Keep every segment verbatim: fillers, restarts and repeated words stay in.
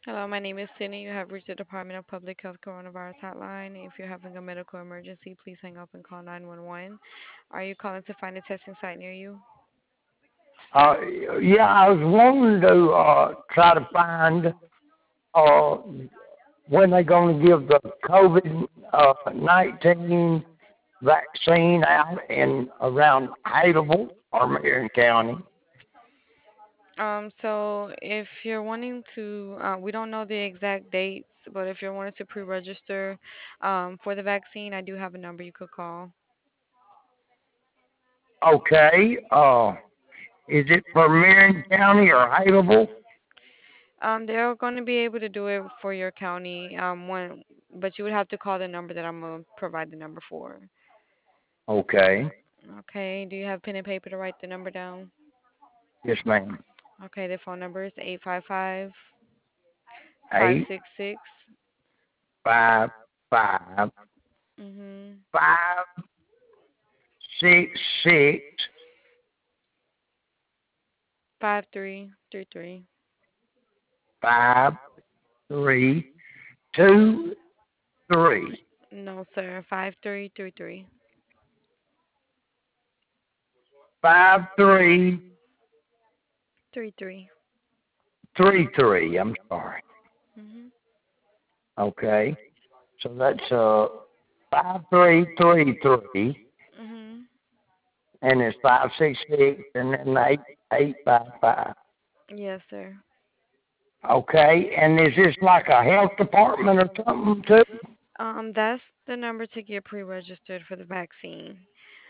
Hello, my name is Sydney. You have reached the Department of Public Health Coronavirus Hotline. If you're having a medical emergency, please hang up and call nine one one. Are you calling to find a testing site near you? Uh, yeah, I was wanting to uh, try to find uh, when they're going to give the COVID uh, nineteen vaccine out in around Hadelville or Marion County. Um, so if you're wanting to, uh, we don't know the exact dates, but if you're wanting to pre-register um, for the vaccine, I do have a number you could call. Okay. Uh, is it for Marion County or Hadelville? Um, they're going to be able to do it for your county, um, when, but you would have to call the number that I'm going to provide the number for. Okay. Okay, do you have pen and paper to write the number down? Yes, ma'am. Okay, the phone number is eight five five, five Eight six six. five five Mhm. five six six Five three three three. five three two three. No, sir. Five three three three. Five three Three three. three three. I'm sorry. Mhm. Okay. So that's uh five three three three, Mhm. and it's five six six, and then eight eight five five. Yes, sir. Okay. And is this like a health department or something too? Um, that's the number to get pre-registered for the vaccine.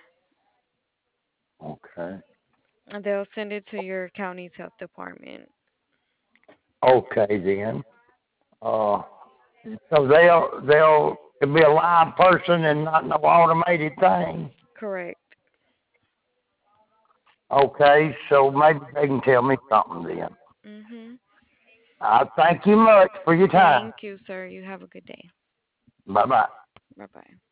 Okay. And they'll send it to your county's health department. Okay then. Uh, so they'll they'll it'll be a live person and not no automated thing. Correct. Okay. So maybe they can tell me something then. Mhm. I thank you much for your time. Thank you, sir. You have a good day. Bye bye. Bye bye.